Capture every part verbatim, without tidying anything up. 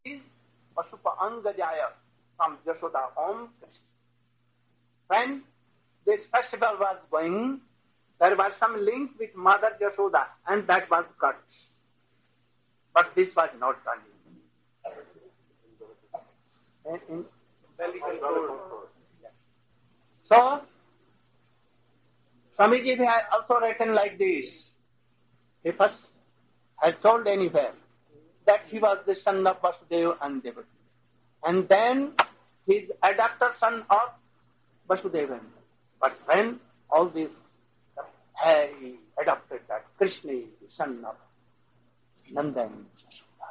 is Pasupa Angajaya from Jashoda home. When this festival was going, there was some link with Mother Jashoda, and that was cut. But this was not done. In, in So, Swamiji has also written like this. He first has told anywhere that he was the son of Vasudeva and Devaki. And then he is adopted son of Vasudeva. But when all this, he adopted that Krishna is the son of Nanda and Yashoda.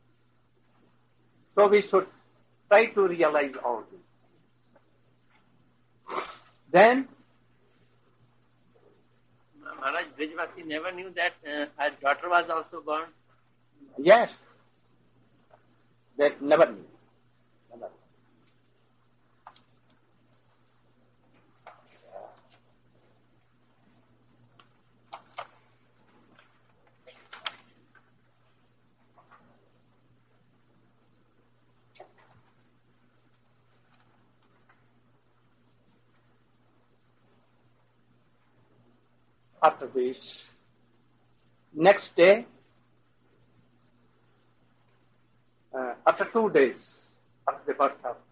So we should try to realize all this. Then, Maharaj, Brijvasi never knew that uh, her daughter was also born? Yes. That never knew. Never. After this, next day, uh, after two days after the birth of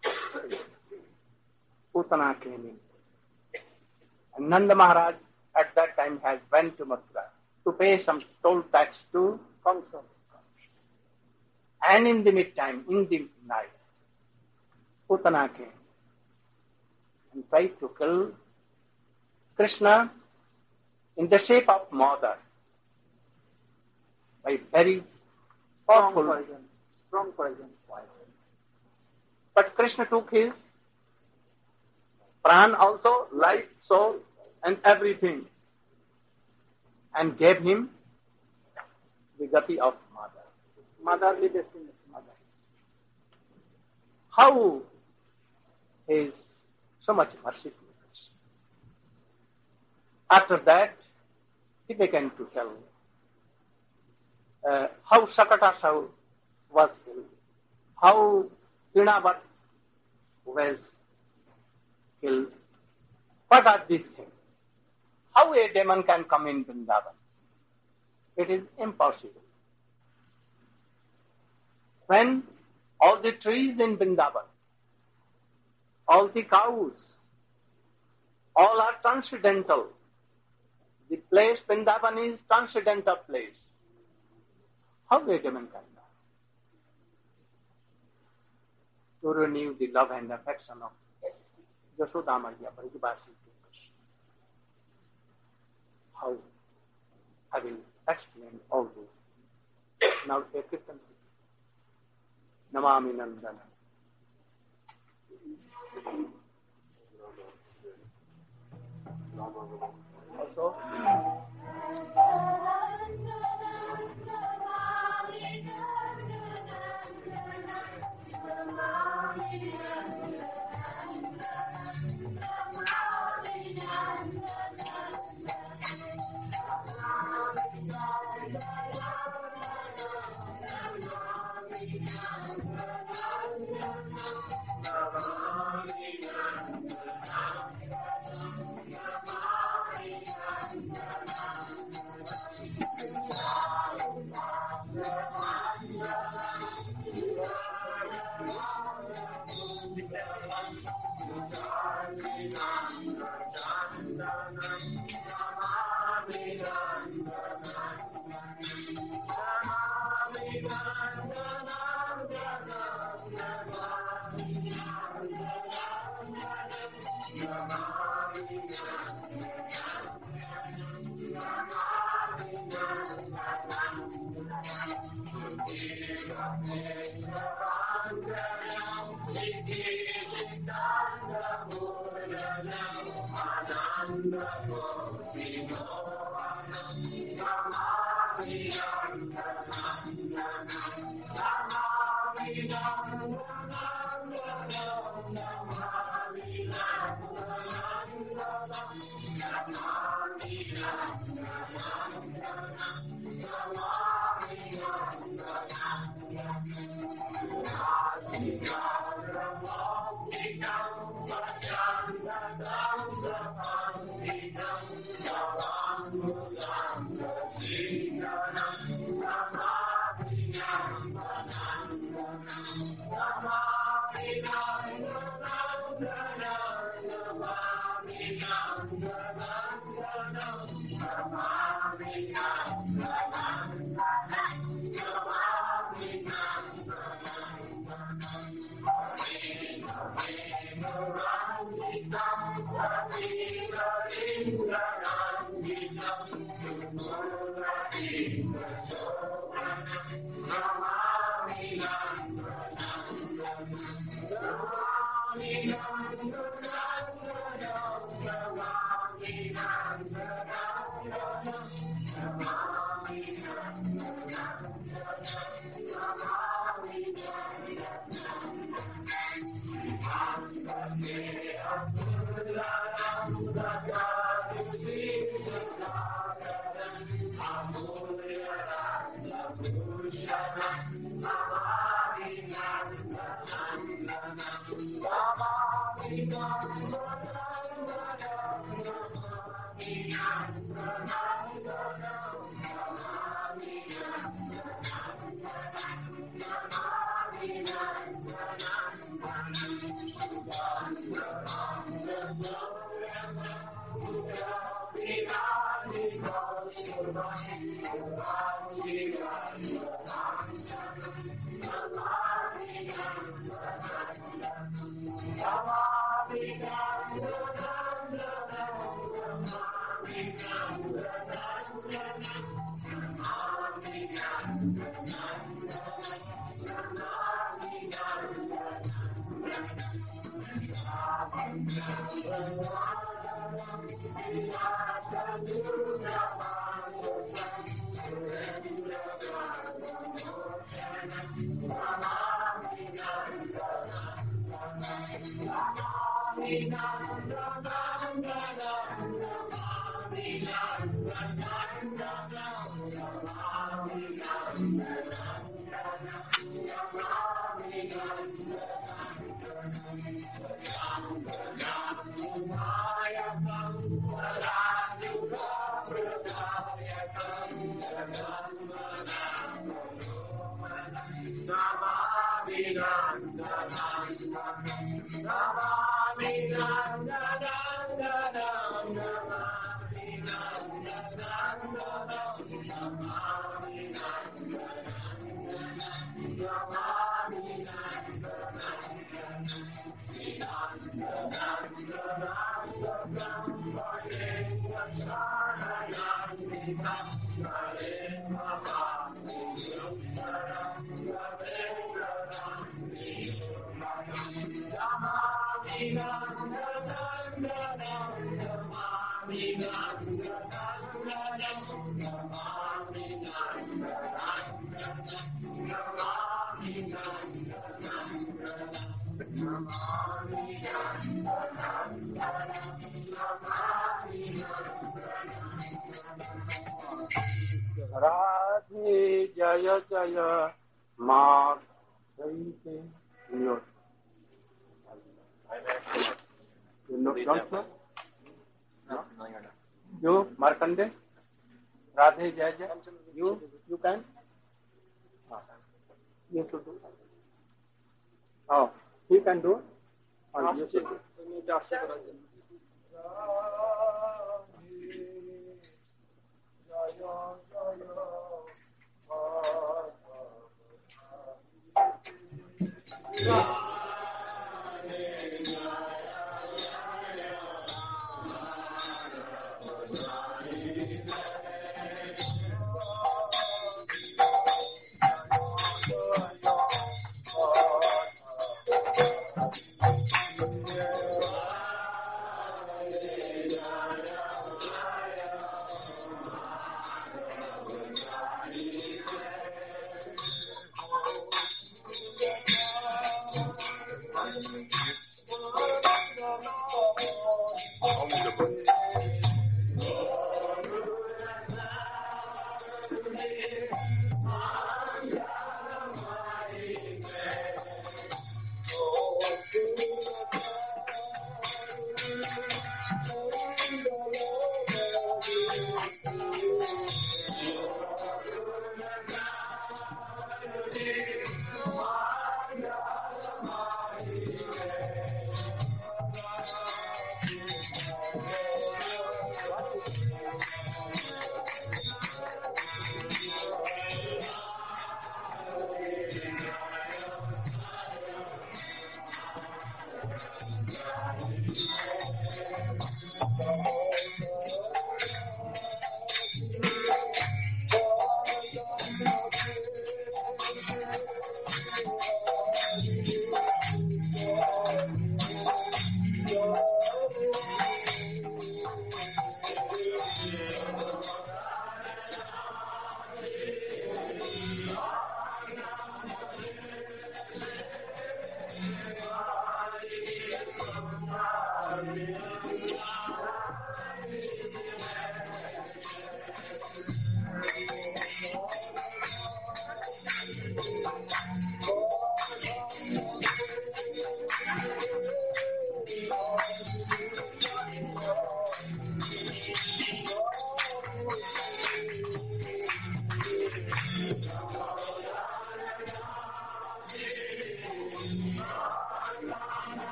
Putana came in. And Nanda Maharaj at that time has went to Mathura to pay some toll tax to Kamsa. And in the midtime, in the night, Putana came and tried to kill Krishna in the shape of mother by very powerful poison, strong poison. But Krishna took his pran also, life, soul, and everything, and gave him the gati of mother, motherly destination. Mother. How is so much merciful? After that, he began to tell uh, how Sakata was killed, how Trinavat was killed. What are these things? How a demon can come in Vrindavan? It is impossible. When all the trees in Vrindavan, all the cows, all are transcendental. The place Vrindavan is transcendental place. How a demon can come? To renew the love and affection of Yashoda Maya Brijvasi to Krishna. How? I will explain all this. Now take it and Namami Nandana. Also, Radhe Jaya Jaya Mark. You know, don't know? No, no, you're not. You, Markande? Radhe Jaya Jaya? You, you can? You should do. Oh, he can do? Or you should do?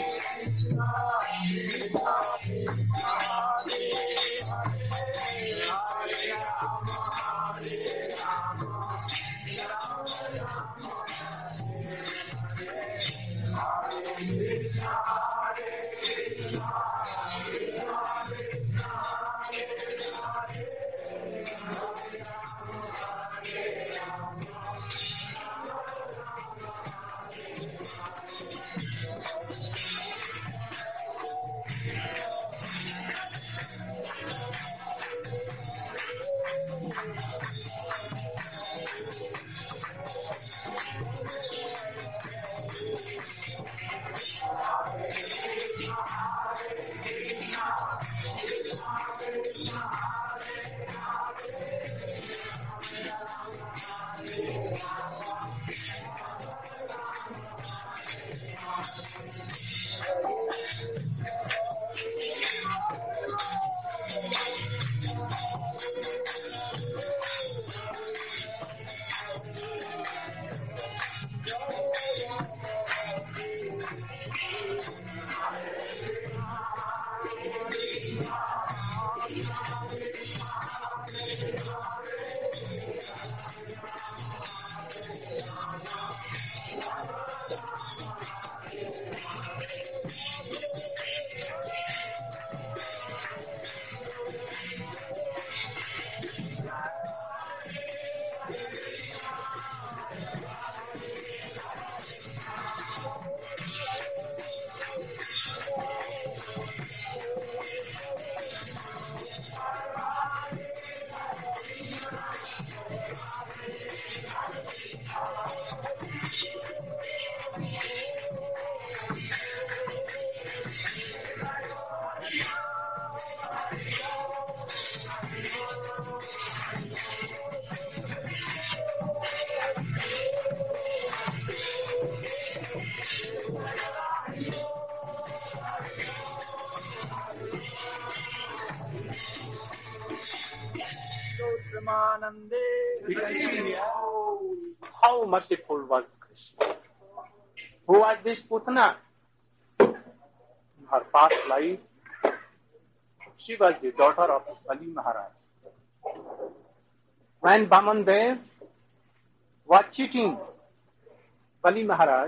We can see here how merciful was Krishna. Who was this Putana? In her past life, she was the daughter of Bali Maharaj. When Vamandev was cheating Bali Maharaj,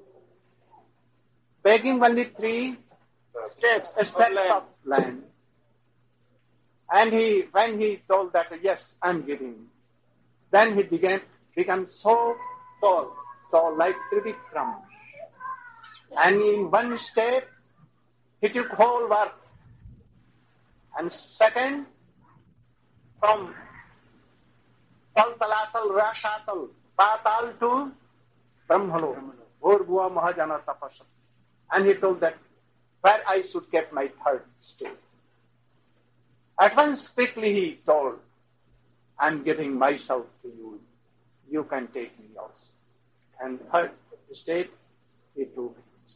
begging only three steps, steps of land, and he, when he told that, yes, I'm giving, then he began, became so tall, tall like Trivikram. And in one step, he took whole earth. And second, from Taltalatal, Rashatal, Patal to Brahmalo, Bhurgua Mahajana Tapasya. And he told that where I should get my third step. At once quickly he told, I'm giving myself to you. You can take me also. And third state, he took him.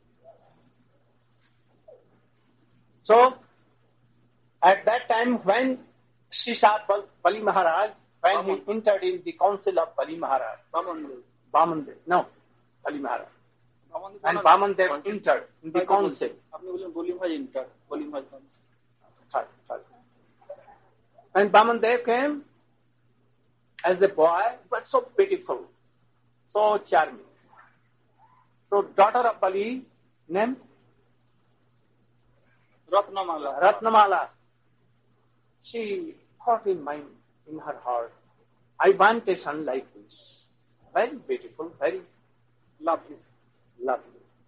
So, at that time when Shisha Bali Maharaj, when Baman. he entered in the council of Bali Maharaj, Vamandev, no, Bali Maharaj, and Vamandev entered in the council. When Vamandev came, as a boy, he was so beautiful, so charming. So, daughter of Bali, named Ratnamala. Ratnamala. She thought in mind, in her heart, I want a son like this. Very beautiful, very lovely. Lovely.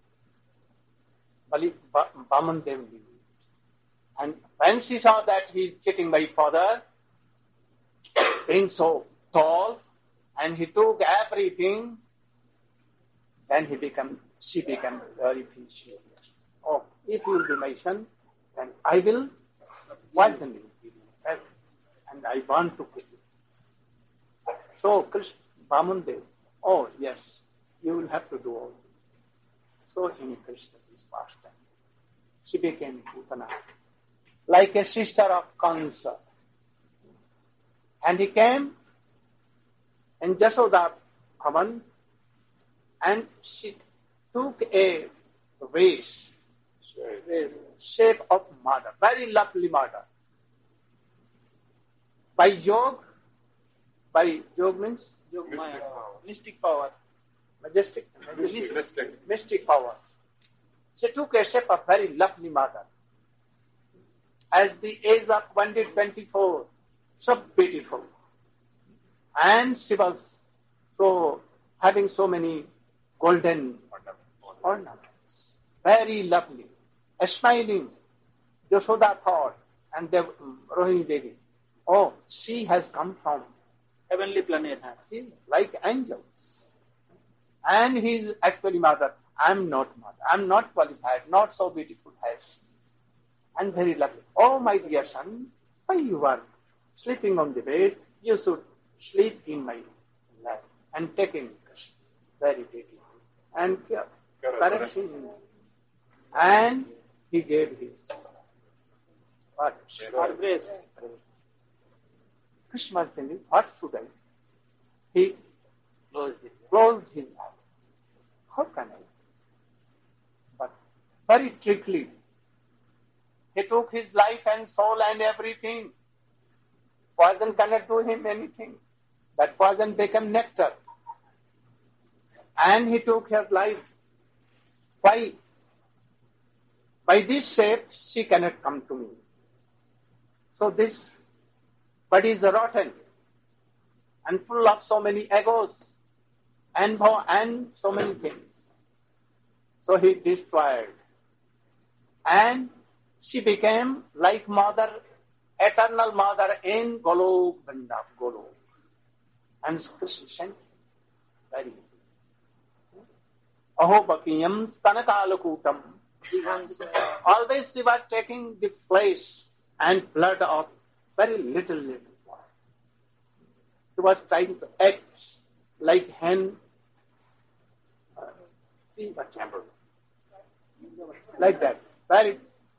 Bali, Vamandev knew it. And when she saw that he is cheating my father, being so tall, and he took everything, then he became, she became very furious. Oh, if you will be my son, then I will poison you. And I want to kill you. So Krishna, Vamandev, oh yes, you will have to do all this. So in Krishna's pastime, she became Putana, like a sister of Kansa. And he came in Jasoda Bhavan, and she took a waist, shape of mother, very lovely mother. By yoga, by yoga means yoga, Mystic Maya, power. mystic power, majestic, Mystic. mystic, mystic power. She took a shape of very lovely mother. At the age of twenty, twenty-four, so beautiful. And she was so having so many golden ornaments, very lovely, a smiling. Yashoda thought, and the Rohini Devi, oh, she has come from Heavenly planet. she like angels. And he is actually mother. I'm not mother. I'm not qualified, not so beautiful as she is. And very lovely. Oh, my dear son, why you are sleeping on the bed? You should sleep in my lap. And taking this very beautiful. And caressing him. And he gave his what? Our grace. Krishna was thinking, what should I? He Closed it. closed his eyes. How can I? But very trickily, he took his life and soul and everything. Poison cannot do him anything. That poison became nectar. And he took her life. Why? By this shape, she cannot come to me. So this body is rotten and full of so many egos and, and so many things. So he destroyed. And she became like mother, eternal mother in Golok, Vrindavan, Golok. And Krishna sent very Aho Bakiyam Stanakalakutam. Always she was taking the flesh and blood of very little, little boy. He was trying to act like hen. Uh, like that. Very.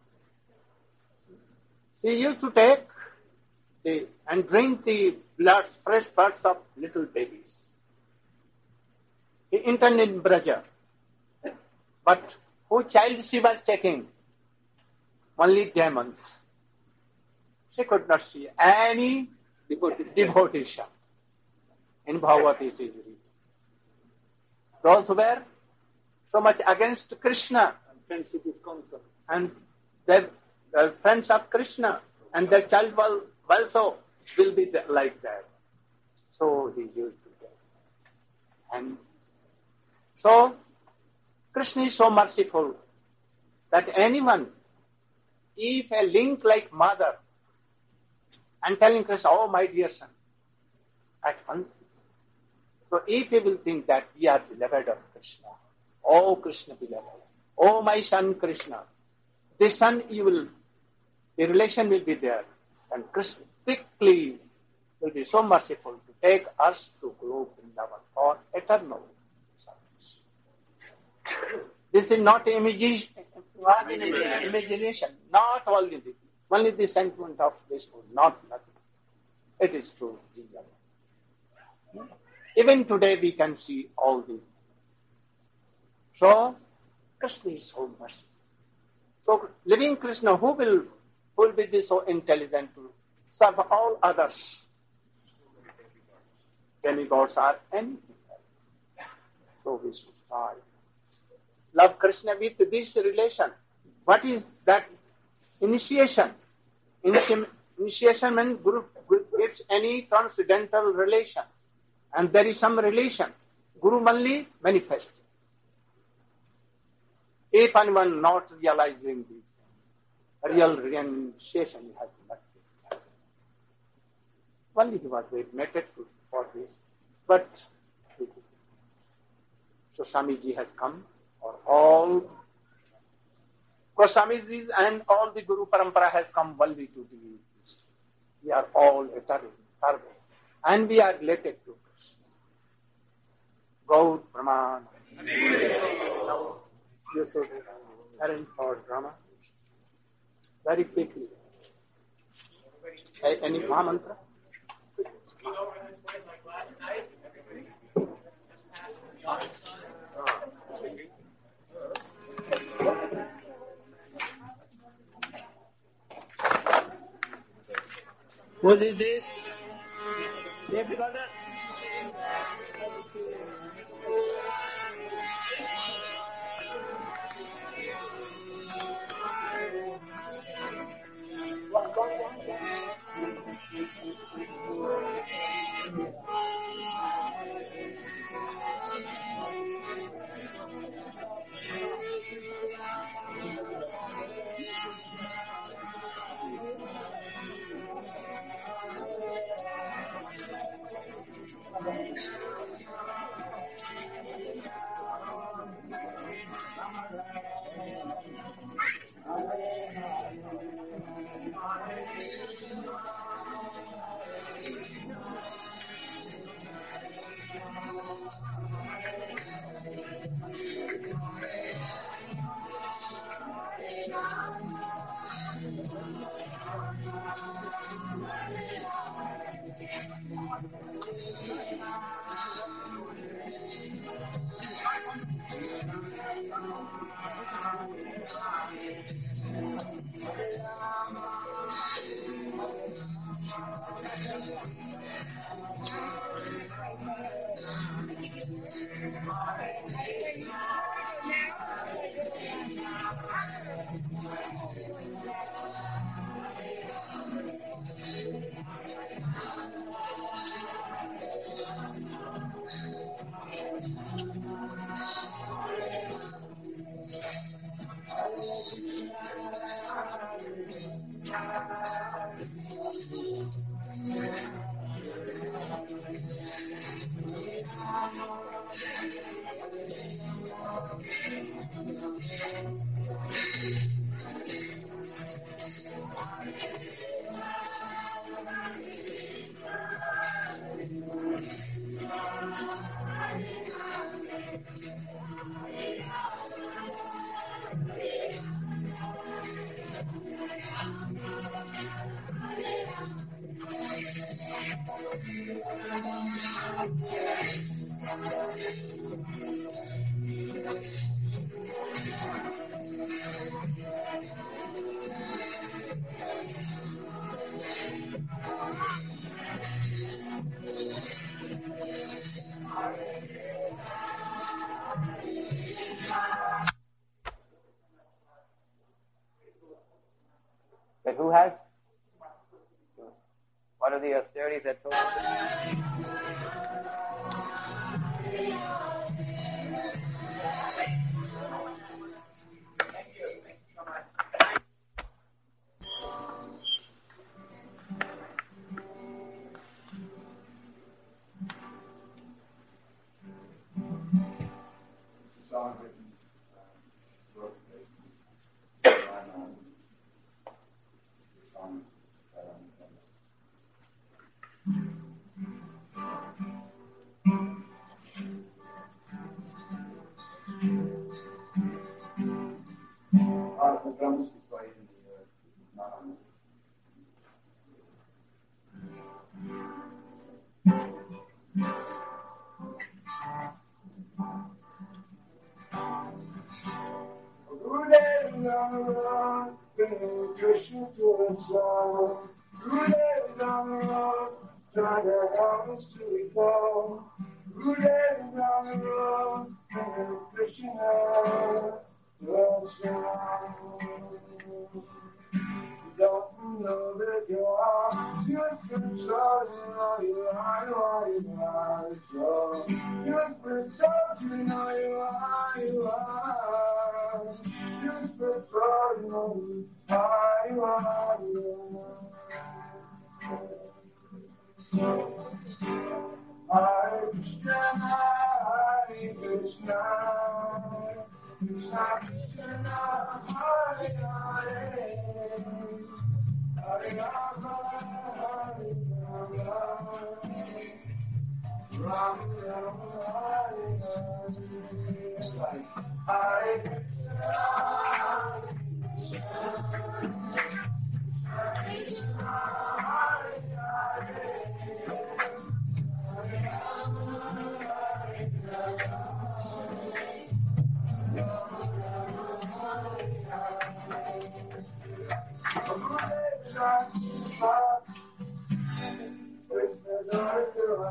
She used to take the, and drink the blood, fresh blood of little babies. He interned in Braja. But who child she was taking? Only demons. She could not see any devotion. In Bhagavad it is written. Those who were so much against Krishna Friendship is concern. and their, their friends of Krishna and their child will also will be like that. So he used to get. And so Krishna is so merciful that anyone, if a link like mother, and telling Krishna, oh my dear son, at once. So if he will think that we are beloved of Krishna, oh Krishna beloved, oh my son Krishna, this son you will, the relation will be there. And Krishna quickly will be so merciful to take us to Golok Vrindavan for eternal service. This is not imagination, imagination, not only the, only the sentiment of this world, not nothing. It is true. Even today we can see all these. So, Krishna is so merciful. So, living Krishna, who will, who will be so intelligent to serve all others? Demigods are anything else. So we should try. Love Krishna with this relation. What is that? Initiation. Initi- initiation means Guru gives any transcendental relation. And there is some relation. Guru only manifests. If anyone not realizing this, real renunciation has not. Only he was very committed for this. But so Swamiji has come for all. Swamiji and all the Guru Parampara has come only to the this. We are all eternal, and we are related to Krishna. Gaur Brahman. Now, you should arrange for drama very quickly. Any Mahamantra? Singing. What is this? Tape recorder. But who has? What are the austerities that told us?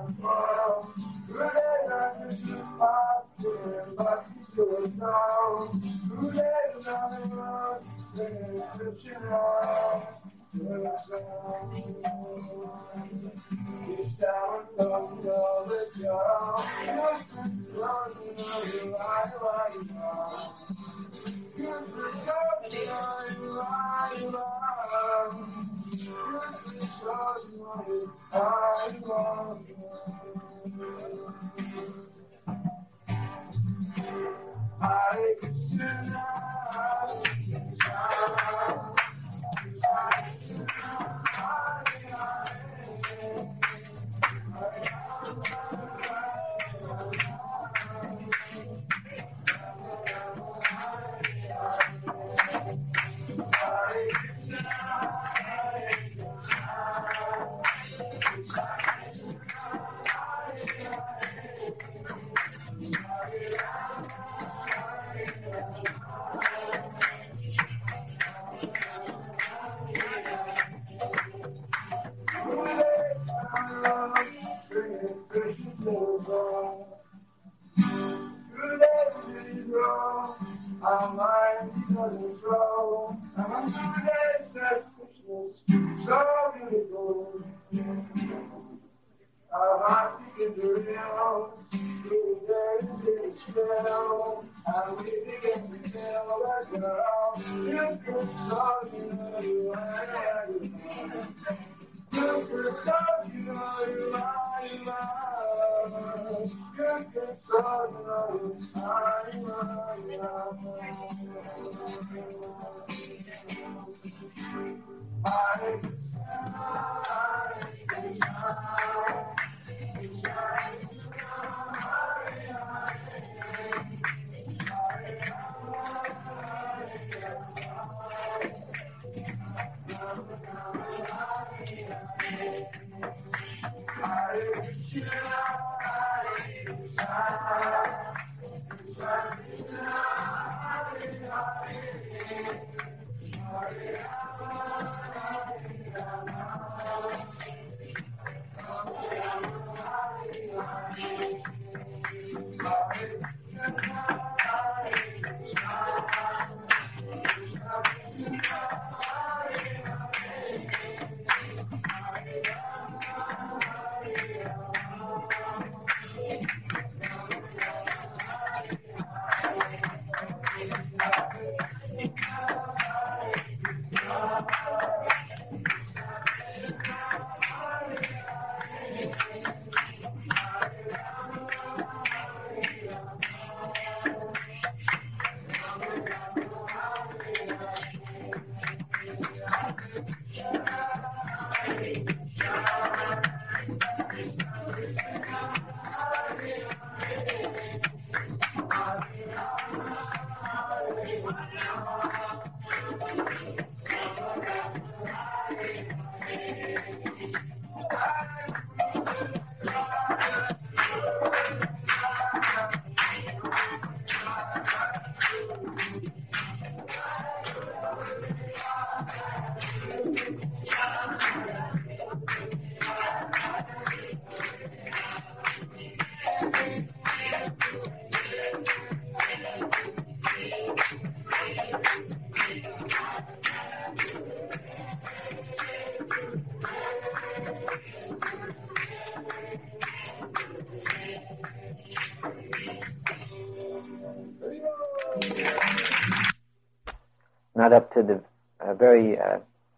Not up to the uh, very, uh,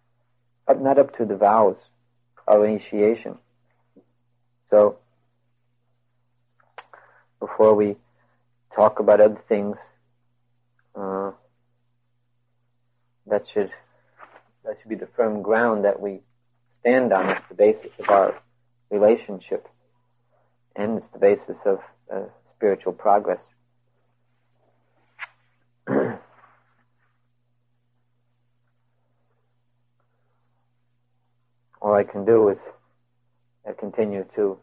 up, not up to the vows of initiation. So, before we talk about other things, uh, that should that should be the firm ground that we stand on. It's the basis of our relationship, and it's the basis of uh, spiritual progress. All I can do is uh, continue to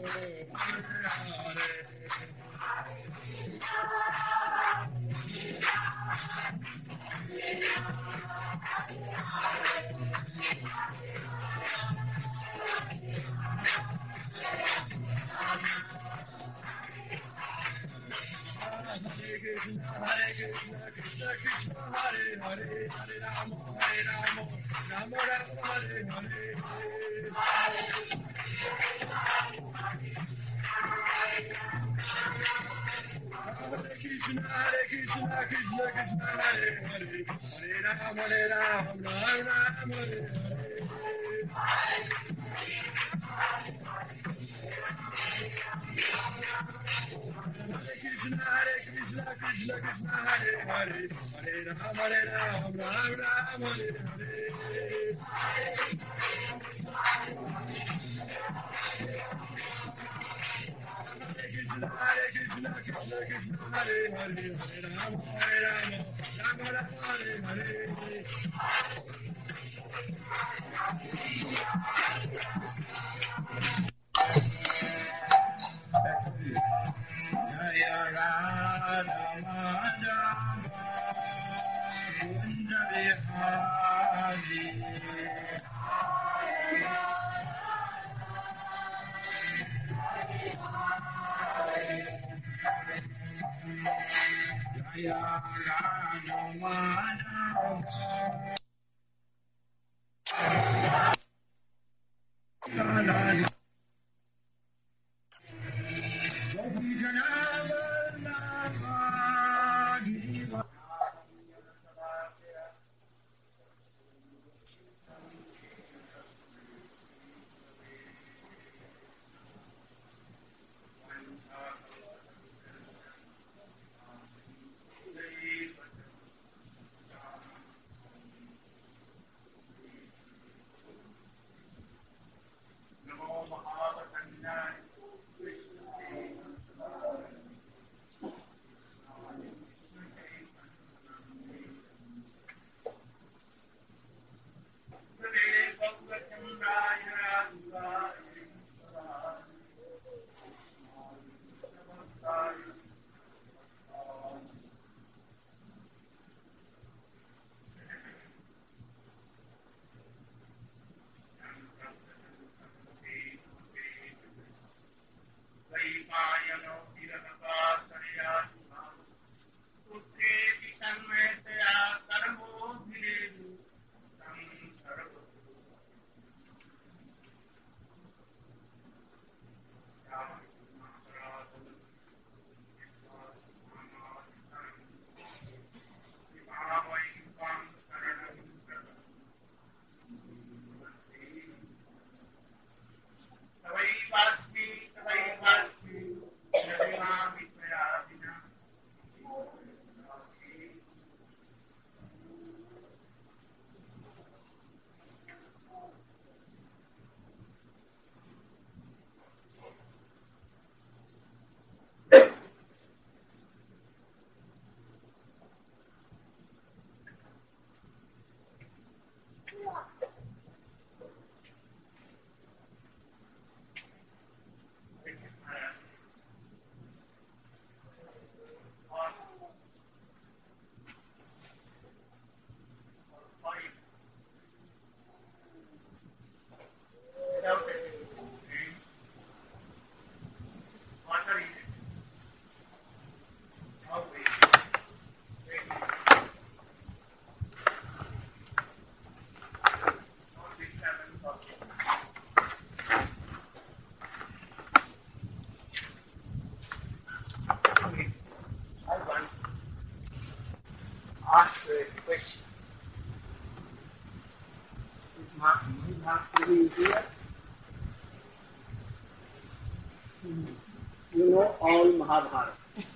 You know all Mahabharata.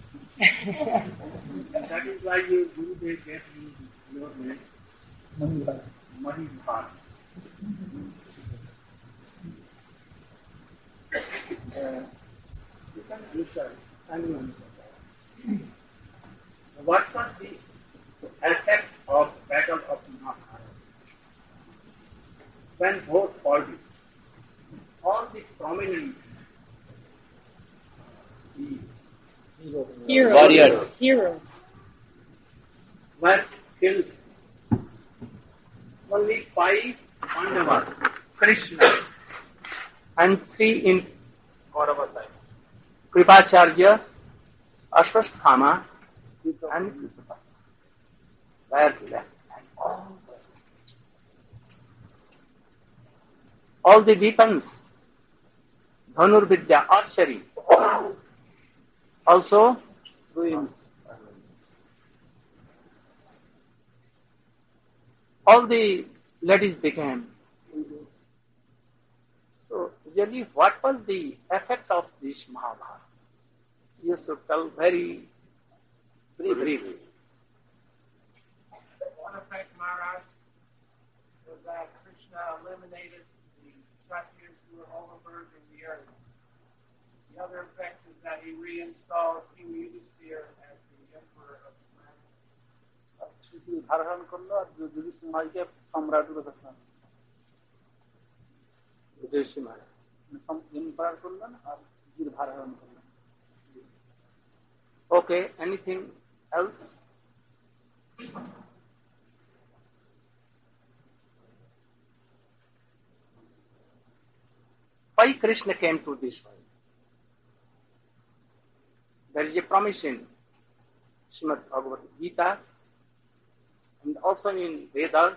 That is why you do they get you your name. Mahabharata. Uh, you can answer anyone. What was the effect of Battle of Mahabharata? When both parties, all the prominent Hero. Warriors. Hero. were killed. Only five Pandavas, Krishna, and three in Kaurava side. Kripacharya, Ashwasthama, and Kripapa were left. And all, all the weapons, Dhanurvidya, archery, also ruined. All the ladies became. So, really, what was the effect of this Mahabharata? You should tell very briefly. One effect, Maharaj, was that Krishna eliminated the Kshatriyas who were overburdened the earth. The other effect is that he reinstalled King Yudhisthira as the emperor of the planet. ধারণ করলো আর যুধিষ্ঠির মহারাজকে সম্রাট রূপে ঘোষণা empire করলেন আর যুধির ভার ধারণ করলেন। Okay, anything else? Why Krishna came to this world? There is a promise in Srimad Bhagavad Gita and also in Vedas,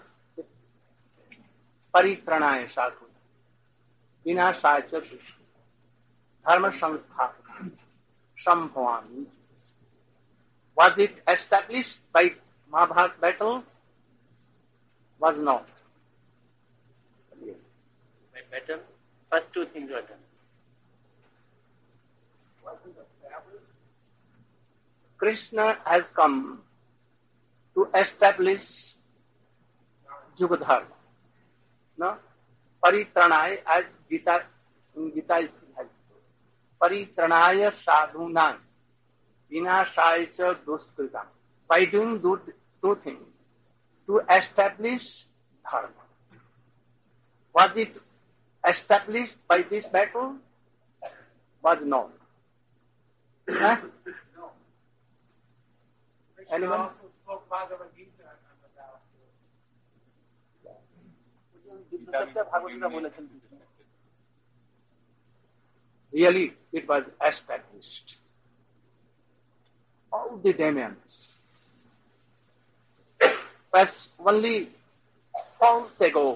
Paritranaya Sadhu, Vinashaya cha Dushya, Dharma Samsthapana, Sambhavami. Was it established by Mahabharata battle? Was not. By battle, first two things were done. Krishna has come to establish Yugadharma. No? Paritranaya, as Gita, in Gita is Paritranaya sadhunan, vinashaya cha duskritam. By doing two, two things, to establish dharma. Was it established by this battle? Was not. Huh? No. Krishna Anyone? also spoke Bhagavad Gita about ভাগবতীরা বলেছেন Really, it was established. All the demons was only false ego.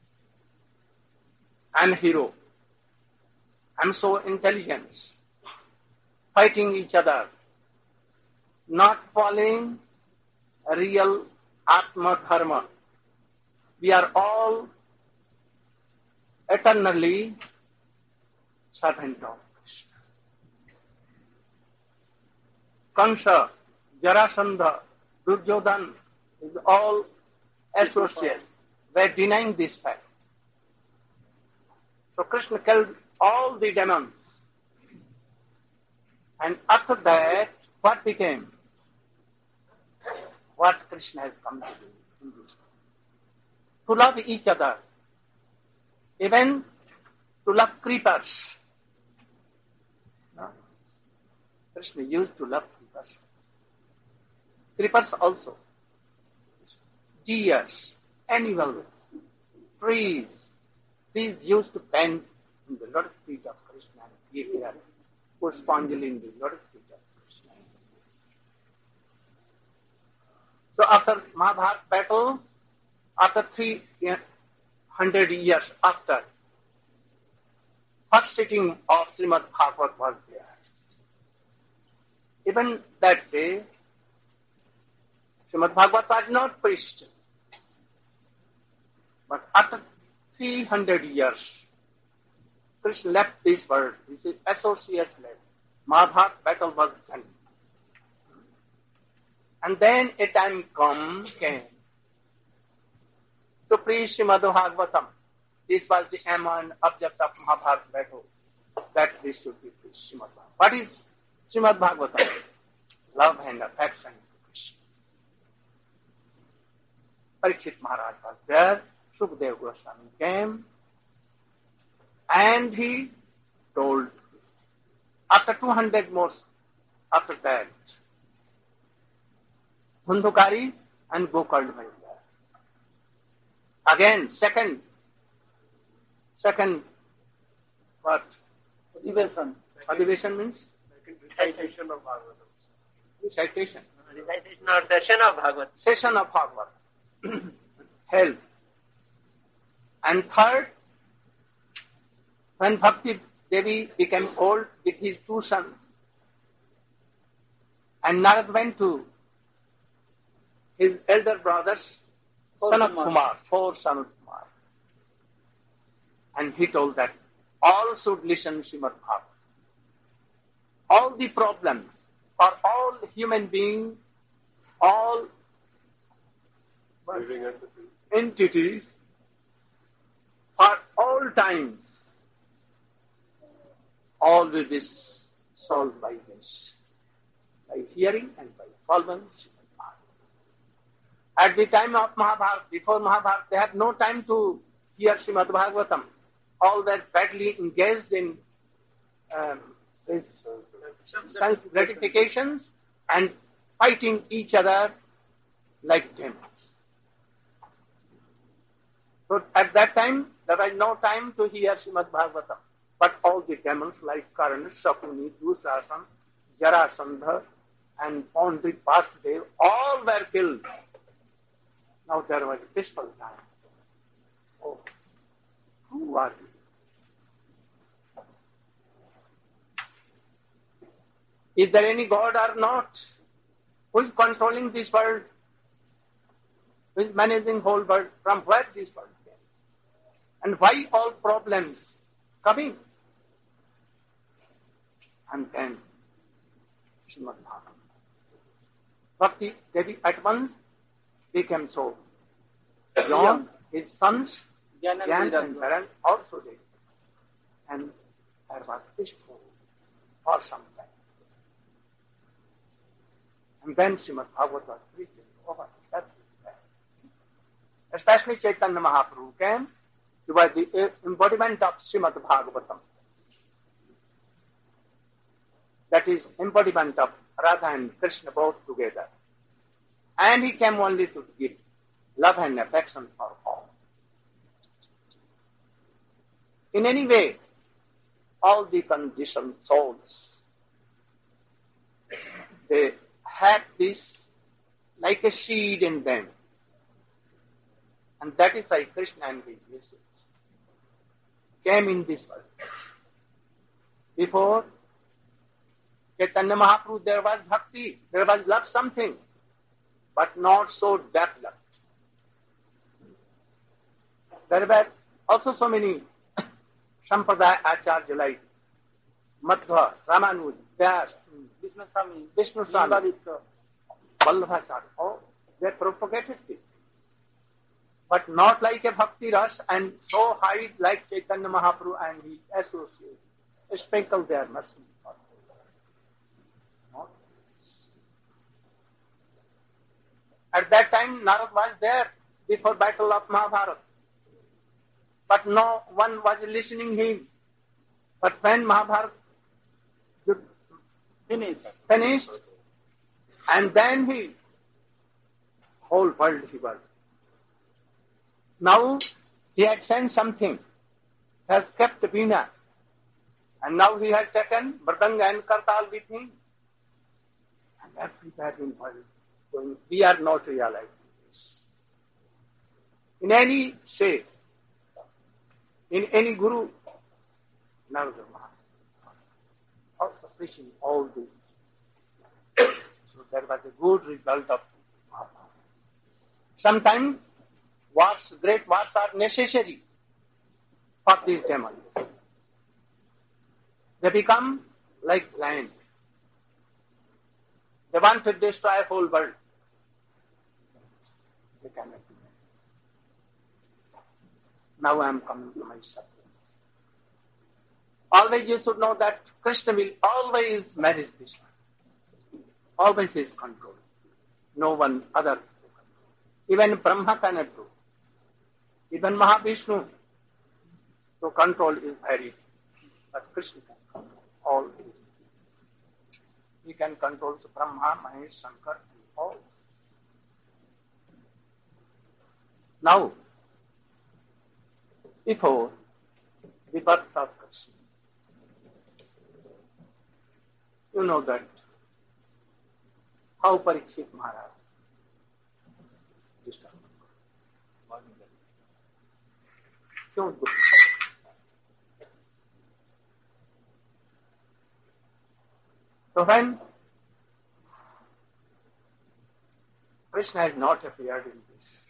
I'm hero. I'm so intelligent. Fighting each other. Not following real Atma Dharma. We are all eternally servant of Krishna. Kansa, Jarasandha, Duryodhan is all associates. They are denying this fact. So Krishna killed all the demons. And after that, what became? What Krishna has come to do in this world. To love each other. Even to love creepers. No? Krishna used to love creepers. Creepers also. Deers, animals, trees. Trees used to bend in the lotus feet of Krishna and appear correspondingly in the lotus feet of Krishna. So after Mahabharata battle, after three hundred years after, first sitting of Srimad Bhagavad was there. Even that day, Srimad Bhagavad was not preached. But after three hundred years, Krishna left this world. This is associate left. Mahabharata battle was done. And then a time come, came to preach Srimad Bhagavatam. This was the aim and object of Mahabharata battle, that this should be preached, Srimad Bhagavatam. What is Srimad Bhagavatam? Love and affection to Krishna. Parikshit Maharaj was there, Sukadeva Goswami came, and he told this. After two hundred more After that, Dhundhukari and Gokarna went there. Again, second, second, what? Adivation. Adivation means? Recitation of Bhagavatam. Recitation. Recitation or session of Bhagavad. Session of Bhagavad. Held. And third, when Bhakti Devi became old with his two sons, and Narad went to his elder brothers, son of Kumar, four son of Kumar, and he told that all should listen Srimad Bhagavatam. All the problems for all human beings, all entities, for all times, all will be solved by this, by hearing and by following Srimad Bhagavatam. At the time of Mahabharata, before Mahabharata, they had no time to hear Srimad Bhagavatam. All were badly engaged in um, this sense gratifications and fighting each other like demons. So at that time, there was no time to hear Srimad Bhagavatam. But all the demons like Karna, Shakuni, Dushasan, Jarasandha, and Pandit Vasudev, all were killed. Now there was a peaceful time. Oh, who are you? Is there any God or not? Who is controlling this world? Who is managing whole world? From where this world came? And why all problems coming? And then Srimad Bhagavatam. Bhakti Devi at once became so. John, his sons, Gyan and Bharan also did. And there was peaceful for some time. And then Srimad Bhagavatam was preached over everywhere. Especially Chaitanya Mahaprabhu came. He was the embodiment of Srimad Bhagavatam. That is embodiment of Radha and Krishna both together. And he came only to give love and affection for all. In any way, all the conditioned souls, they had this like a seed in them. And that is why Krishna and his message came in this world. Before Chaitanya Mahaprabhu, there was bhakti, there was love something, but not so developed. There were also so many Sampradaya Acharya like Madhva, Ramanuja, Vyas, Vishnu Swami, Vishnu Swami, Vallabhacharya. Oh, they propagated this. But not like a bhakti ras and so high like Chaitanya Mahaprabhu and his associates. Sprinkle their mercy. At that time, Narad was there before battle of Mahabharata. But no one was listening him. But when Mahabharata finished, finished and then he, whole world he was. Now he had sent something, has kept Veena, and now he has taken Mridanga and Kartal with him. And everywhere in world going, we are not realizing this. In any shape, in any guru, Narada Maharaj, also preaching all these things. So there was a good result of Mahabharata. Sometimes wars, great wars are necessary for these demons. They become like land. They want to destroy a whole world. They cannot do that. Now I am coming to my subject. Always you should know that Krishna will always manage this one. Always is control. No one other. Even Brahma cannot do. Even Mahavishnu. So control is very, but Krishna can control all these. He can control Brahma, Mahesh, Shankar, and all. Now, before the birth of Krishna, you know that how Parikshit Maharaj disturbed. Don't go. So when Krishna has not appeared in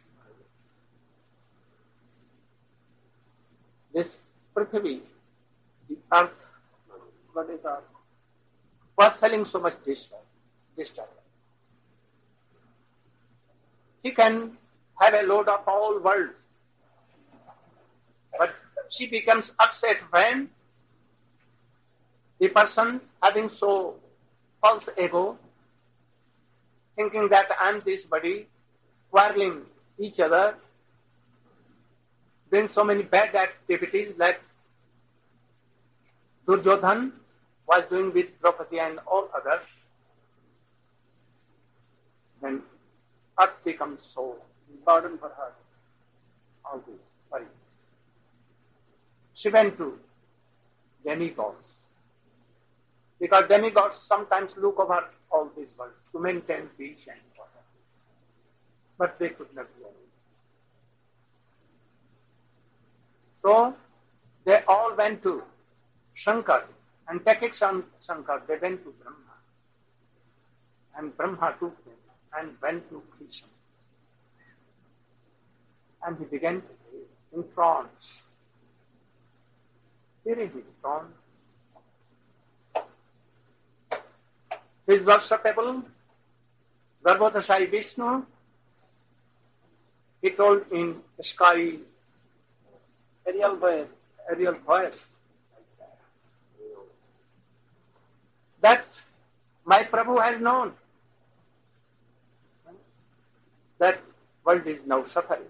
this, this Prithvi, the earth, what is earth, was feeling so much disturbance. disturbance. He can have a load of all worlds, but she becomes upset when the person having so false ego, thinking that I am this body, quarreling each other, doing so many bad activities like Duryodhan was doing with Draupadi and all others, then earth becomes so burden for her. All this, sorry. She went to demigods, because demigods sometimes look over all this world to maintain peace and order, but they could not do anything. So they all went to Shankar, and taking Shankar, they went to Brahma, and Brahma took them and went to Krishna, and he began to pray in trance. During his trance, his worshipable Garbhodashai Vishnu, he told in sky aerial voice, aerial voice, that my Prabhu has known that world is now suffering.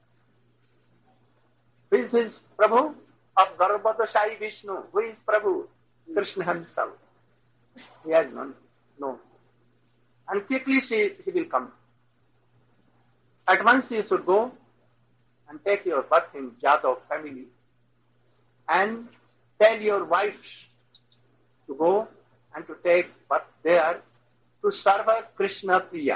Who is his Prabhu? Of Garbhodashai Vishnu. Who is Prabhu? Krishna himself. He has known. known. And quickly she, he will come. At once you should go and take your birth in Jadhav family and tell your wives to go and to take birth there to serve Krishna Priya.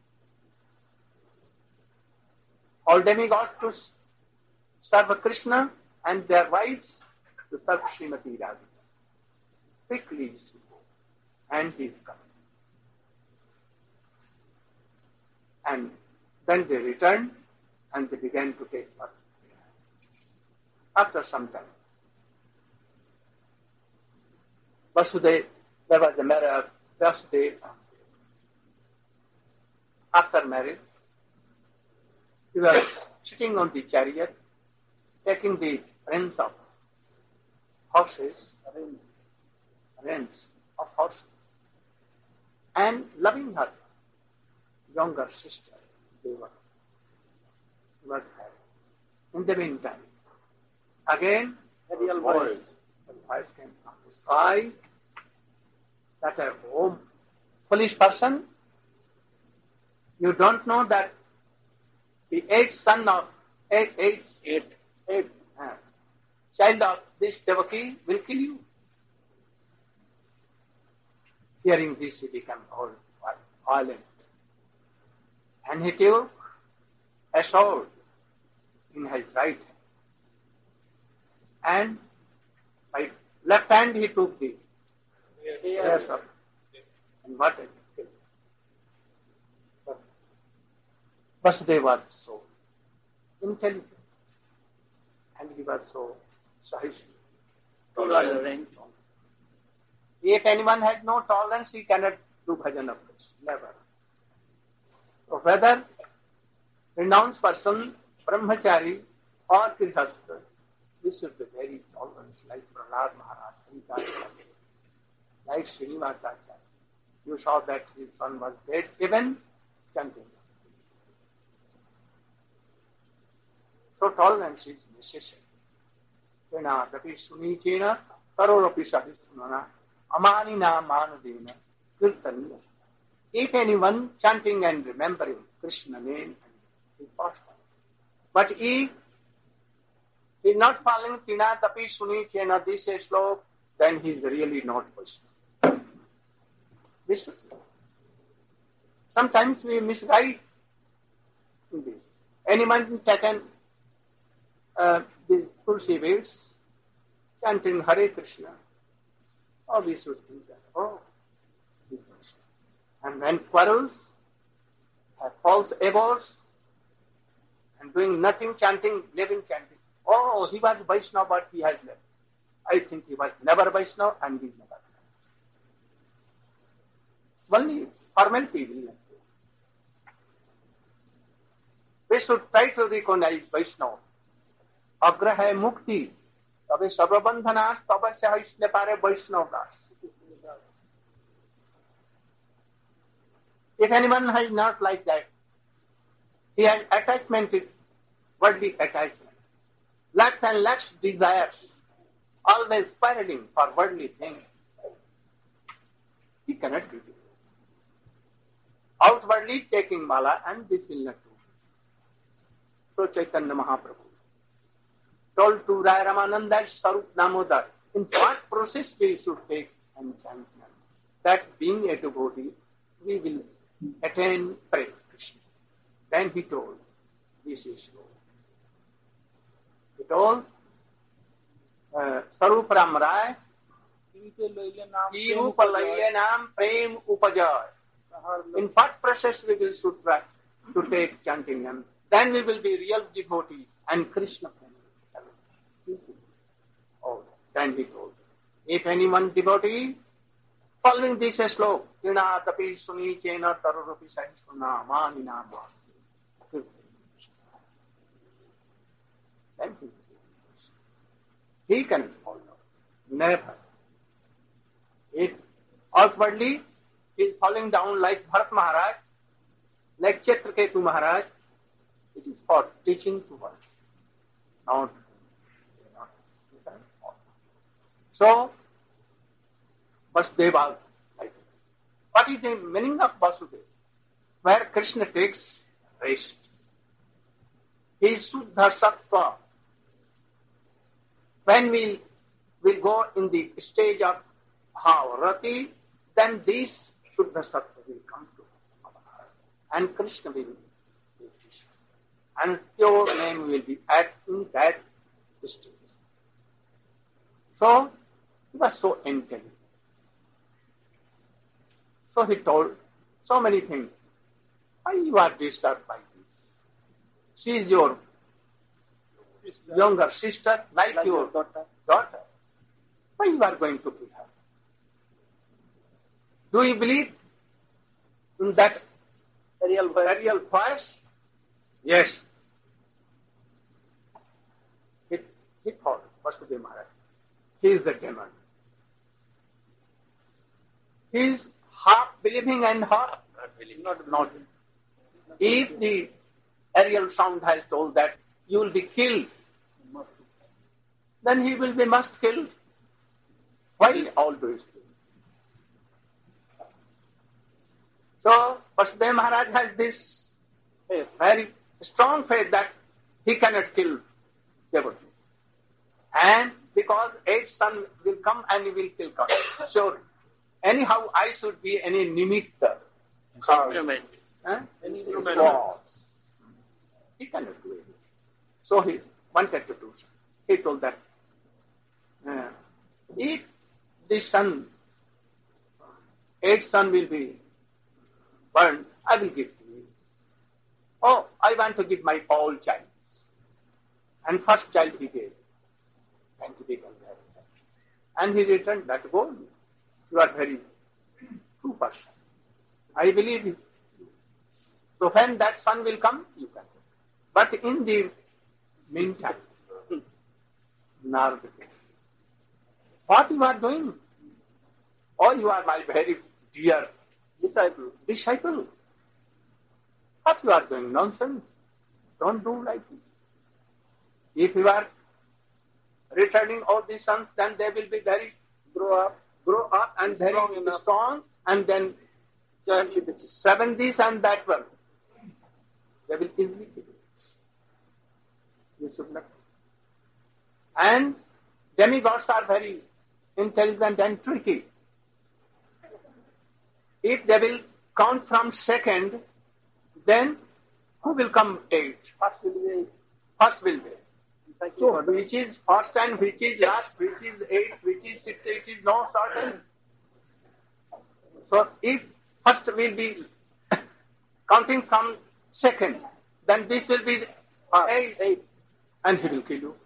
All demigods to serve Krishna and their wives to serve Srimati Radhika. Quickly you should go. And he is coming. And then they returned and they began to take birth. After some time, Vasudeva, there was a marriage of Vasudeva. After marriage, he was sitting on the chariot, taking the reins of horses, reins of horses, and loving her younger sister, Deva. He was happy. In the meantime, again, a real voice, the voice came from the sky, that a oh, foolish person, you don't know that the eighth son of, eight, eight, eight, eight uh, child of this Devaki will kill you. Hearing this, he became all violent. And he took a sword in his right hand. And by left hand he took the ears of and what it killed. But Vasudeva was so intelligent and he was so sahish. Tolerant. If anyone has no tolerance, he cannot do bhajan of Krishna. Never. So whether renounced person, brahmachari or grihastha, this should be very tolerant, like Prahlad Maharaj, like Srinivasa Acharya. You saw that his son was dead, even chanting. So tolerance is necessary. Tena dapi sunichena, karorapi sahisunana, amanina manadena, kirtan. If anyone chanting and remembering Krishna name, he falls. But if he is not following Tina Tapi Suni Chena this slok, then he is really not Vaishnava. This, sometimes we misguide in this. Anyone taken uh, these Tulsi beads, chanting Hare Krishna, or we should think that, oh, he is Vaishnava. And when quarrels, have false avors, and doing nothing, chanting, living chanting, oh, he was Vaishnava, but he has left. I think he was never Vaishnava and he never left. Only formality will not do. We should try to recognize Vaishnava. Agra hai mukti, tabe sarvabandhanas, tabe se haisne pare Vaishnava. If anyone has not like that, he has attachment to worldly attachment. Lakhs and lakhs desires, always spiraling for worldly things. He cannot do it. Outwardly taking mala, and this will not do. So Chaitanya Mahaprabhu told to Rai Ramananda Sarup Namodar, in what process we should take and chant Nam. That being a devotee, we will attain Prem Krishna. Then he told, this is so. He told, uh, Sarup Ram Rai, Ki Rupa Laiye Naam Prem Upajay. In what process we will should try to take chanting Nam. Then we will be real devotee and Krishna friend. Oh, then he told, if anyone devotee following this slok, Tina Tapi Suni Chena Tarurupi Sahisuna Mani Nama. Then he, he can follow. Never. If outwardly he is falling down like Bharat Maharaj, like Chitraketu Maharaj, it is for teaching to world. Not, not. So, Vasudeva was like that. What is the meaning of Vasudeva? Where Krishna takes rest. He is Suddha Sattva. When we will go in the stage of Bhavarati, then this Suddha Sattva will come to our heart. And Krishna will be Krishna. And pure name will be at in that stage. So, he was so intelligent. So he told so many things. Why you are disturbed by this? She is your sister. Younger sister, like, like your daughter. daughter. Why you are going to kill her? Do you believe in that real, real voice? Yes. He, he thought, Vasudeva Maharaj, he is the demon. He is half believing and half Not believing. not, not. If the aerial sound has told that you will be killed, then he will be must killed. Why all those things? So, Vasudeva Maharaj has this faith, very strong faith that he cannot kill devotee. And because eighth son will come and he will kill God. Sure. Anyhow, I should be any nimitta. Instrument. Huh? Instrument. False. He cannot do it. So he wanted to do so. He told that, uh, if this son, eighth son will be burned, I will give to you. Oh, I want to give my all childs. And first child he gave. And he became very happy. And he returned that gold. You are very true person. I believe you. So when that son will come, you can. But in the meantime, Narada, what you are doing? Oh, you are my very dear disciple. Disciple. What you are doing? Nonsense. Don't do like this. If you are returning all these sons, then they will be very grow up, grow up and very strong, strong and then seven this and that one. They will easily kill it. You should not. And demigods are very intelligent and tricky. If they will count from second, then who will come eight? First will be eight. First will be. So which is first and which is last, which is eight, which is six, it is no certain. So if first will be counting from second, then this will be uh, eight, eight, and he will kill you.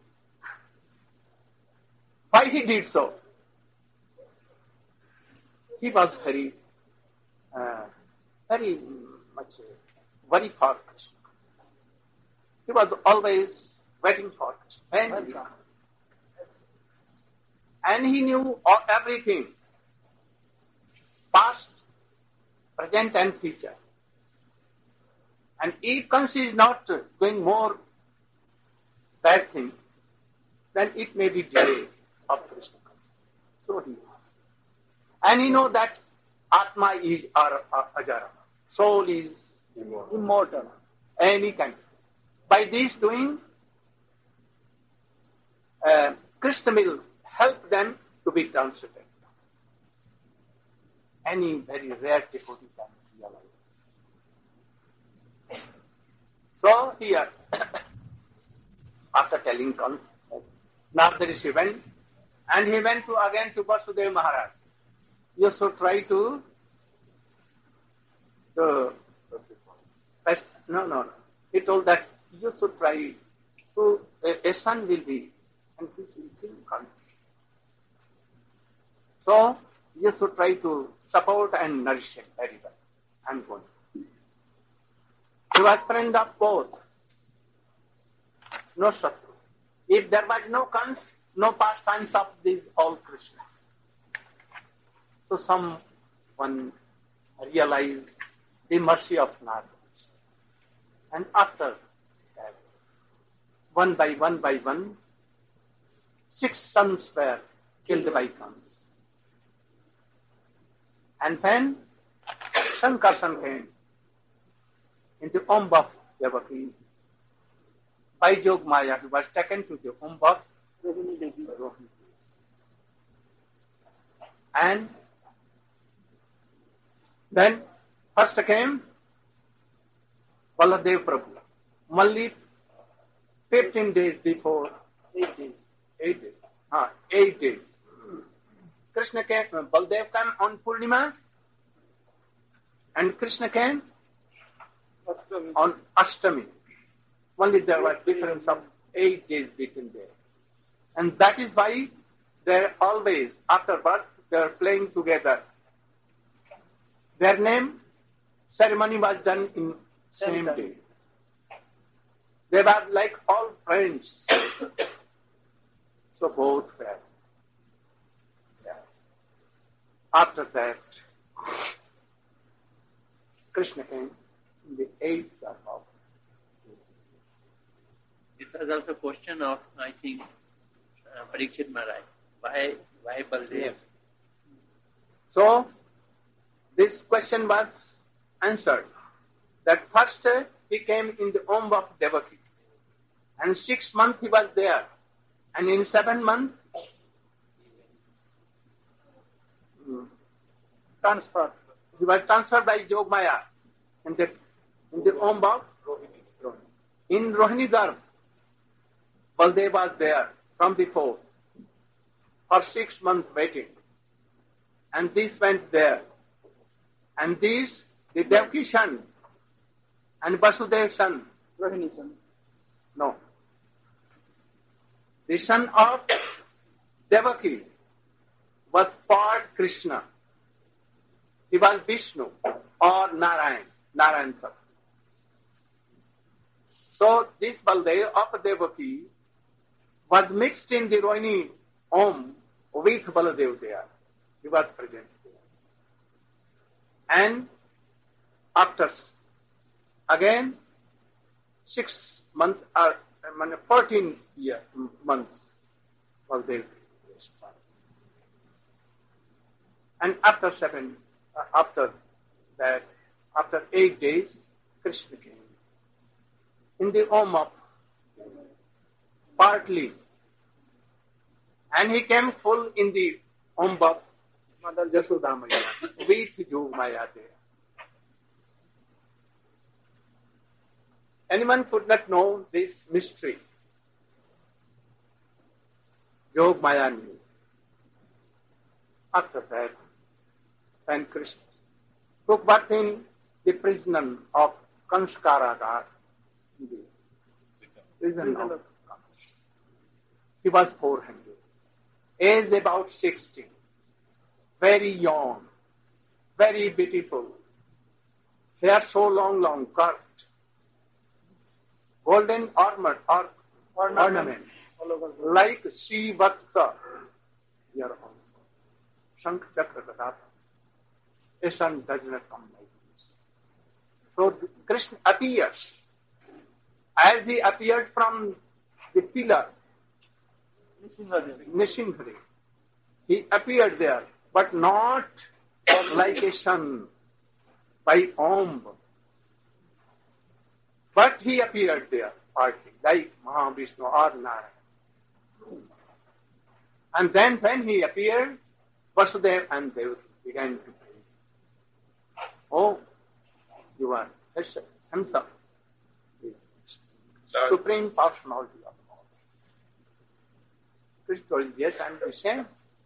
Why he did so? He was very, uh, very much worried for Krishna. He was always waiting for Krishna. And, and he knew all, everything, past, present and future. And if Kansi is not doing more bad thing, then it may be delay of Krishna. So he and he know that Atma is ar, ar, Ajara. Soul is immortal. immortal. Any kind. By this doing, uh, Krishna will help them to be transcendental. Any very rare devotee can realize. So here, after telling Kansa, Narada Rishi went, and he went to again to Vasudeva Maharaj. You should try to, to no, no, no. He told that you should try to, a, a son will be, and he will kill Kansa. So, you should try to support and nourish him very well. And go on. He was friend of both. No Shatru. If there was no Kans, no pastimes of these all Krishnas. So someone realized the mercy of Narada. And after that, one by one by one, six sons were killed by Kans. And then Shankarsan came in the womb of Devaki. By Jog Maya, he was taken to the womb of Rohini Devi. And then first came Baladev Prabhu. Only fifteen days before, eight days, eight days, ah, eight days. Krishna came, Baladev came on Purnima, and Krishna came Ashtami. on Ashtami. Only there was difference of eight days between there. And that is why they're always, after birth, they're playing together. Their name, ceremony was done in same day. They were like all friends. So both were. Yeah. After that, Krishna came in the eighth of. This was also a question of, I think, uh, Parikshit Maharaj. Why, why Baldev? Yes. So, this question was answered. That first uh, he came in the womb of Devaki. And six months he was there. And in seven months, hmm, transferred. He was transferred by Jogmaya in the, in the womb of Rohini. In Rohini Garb, Baldev was there from before for six months waiting. And this went there. And this, the Devaki son and Vasudev son. Rohini son. No. The son of Devaki was part Krishna. He was Vishnu or Narayan, Narayan Prabhu. So this Baldev of Devaki was mixed in the Rohini Om with Baladev there. He was present there. And after again six months or fourteen year, months Baldev. And after seven uh, after that, after eight days, Krishna came. In the home of partly. And he came full in the home of Mother Yashoda Maya with Jog Maya there. Anyone could not know this mystery. Jog Maya knew. After that, when Krishna took birth in the prison of Kanskaragar, the prison of Kansk, he was four hundred. Age about sixty. Very young, very beautiful. Hair so long, long, cut. Golden armor or ornament, like Srivatsa. Here also. Shankh Chakra Gadada. A son does not come like this. So Krishna appears. As he appeared from the pillar, Nishinghari, he appeared there, but not like a sun by Om. But he appeared there, partly, like Mahavishnu or Narayana. And then when he appeared, Vasudeva and Devaki began to pray. Oh, you are himself, the supreme personality of God. Krishna told, yes, I am the same.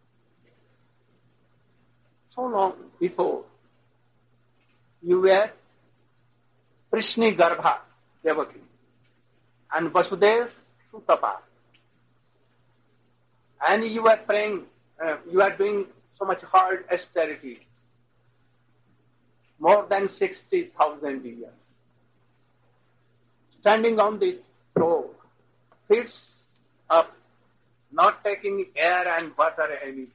So long before, you were Prishni Garbha, Devaki, and Vasudeva Sutapa. And you are praying, uh, you are doing so much hard austerities, more than sixty thousand years. Standing on this floor, feet up, not taking air and water or anything.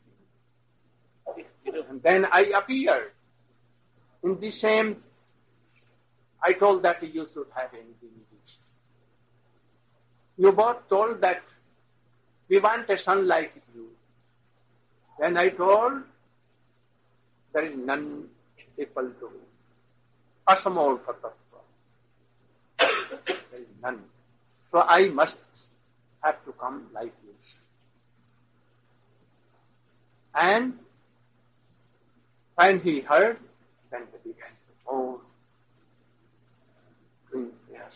And then I appeared in the same. I told that you should have anything reached. You both told that we want a son like you. Then I told there is none equal to you. Asamol Katattva. There is none. So I must have to come like this. And when he heard, then he began to pour green tears.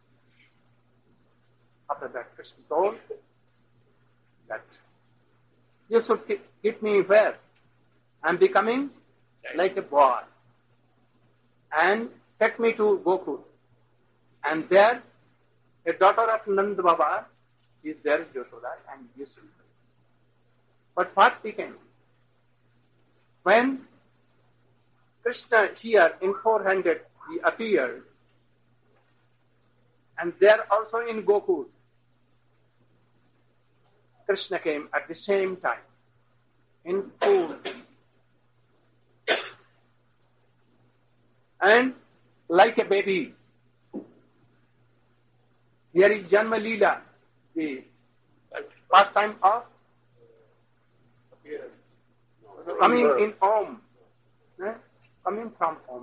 After that, Krishna told that you should keep, keep me where? I am becoming like a boy. And take me to Gokul. And there, a daughter of Nanda Baba is there, Yashoda, and Yashoda. But what became? When Krishna here in four hundred, he appeared, and there also in Gokul, Krishna came at the same time in full. And like a baby, here is Janma Leela, the pastime of coming in Om, eh? coming from Om.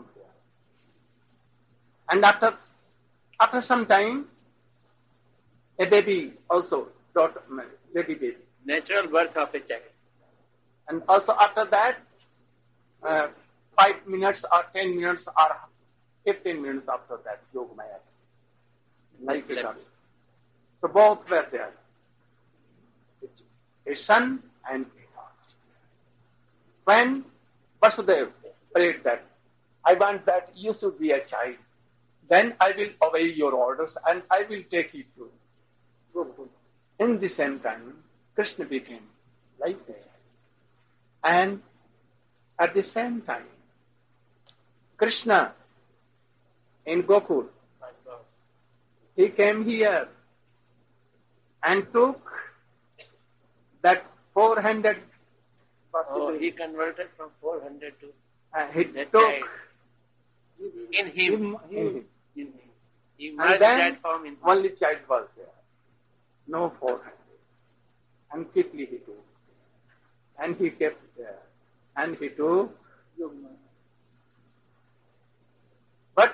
And after after some time, a baby also, daughter, baby baby. Natural birth of a child. And also after that, uh, five minutes or ten minutes or fifteen minutes after that, Yogamaya. Like it. So both were there. It's a son and a daughter. When Vasudeva prayed that, I want that you should be a child, then I will obey your orders and I will take you to Gokul. In the same time, Krishna became like this. And at the same time, Krishna in Gokul, he came here and took that four hundred. Oh, he converted from four hundred to Uh, he that took child. In him. him, him. In him. He And merged then that form in him. only child was there. No four hundred. And quickly he took. And he kept there. And he took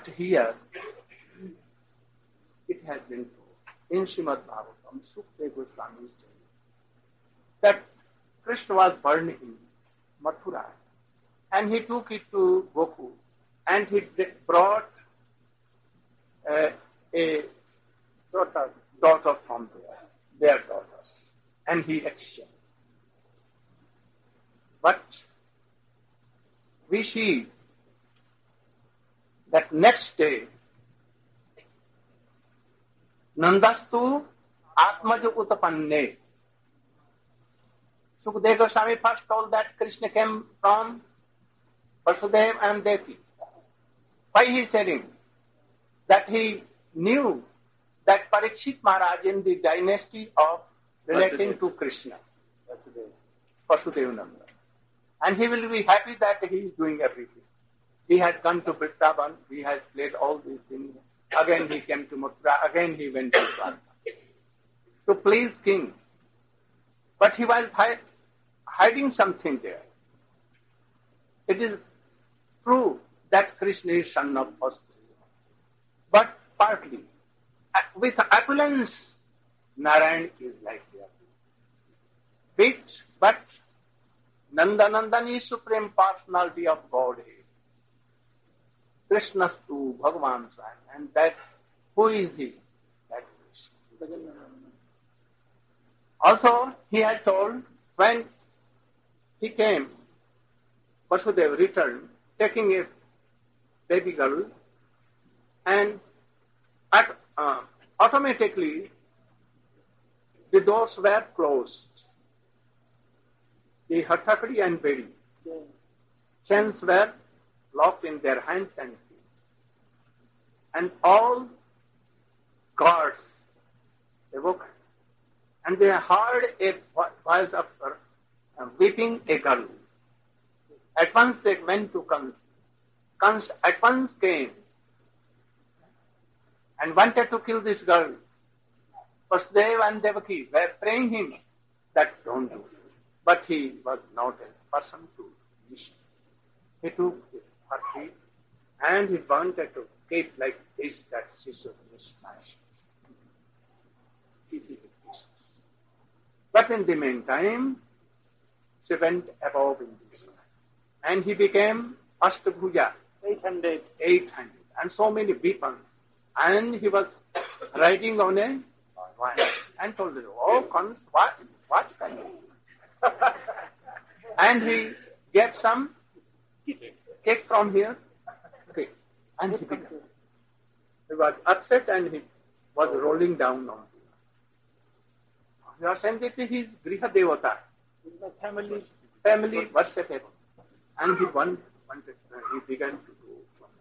But here, it has been told in Srimad Bhagavatam, Sukadeva Goswami is telling that Krishna was born in Mathura and he took it to Gokul and he brought uh, a daughter, daughter from there, their daughters, and he exchanged. But we see that next day, Nandastu Atmaja Utapanne. Sukadeva Goswami first told that Krishna came from Vasudeva and Devi. Why he is telling? That he knew that Parikshit Maharaj in the dynasty of relating Vasudeva. to Krishna, Vasudeva Nanda. And he will be happy that he is doing everything. He has gone to Vrindavan, he has played all these things. Again he came to Mathura, again he went to Dwarka to please king. But he was hi- hiding something there. It is true that Krishna is son of Vasudeva, but partly with opulence, Narayan is like the bit, but Nandanandan is supreme personality of Godhead. Krishna's to Bhagavan's son, and that who is he? That Krishna. Also, he has told when he came, Vasudeva returned, taking a baby girl, and at, uh, automatically the doors were closed. The Hattakadi and Bedi chains were locked in their hands and feet. And all guards awoke, and they heard a voice of uh, weeping a girl. At once they went to Kans. Kans at once came and wanted to kill this girl. Vasudeva and Devaki were praying him that don't do it. But he was not a person to listen. He took her feet and he wanted to keep like this that she should smash. It is a business. But in the meantime, she went above in this life. And he became Ashtabhuja, eight hundred, eight hundred, and so many weapons. And he was riding on a one and told her, oh, Kans, what, what kind of and he gave some cake from here. Okay. And he, became, he was upset and he was rolling down on him. You are saying that he is Griha Devata, family, family worshipable. And he wanted, wanted he began to do.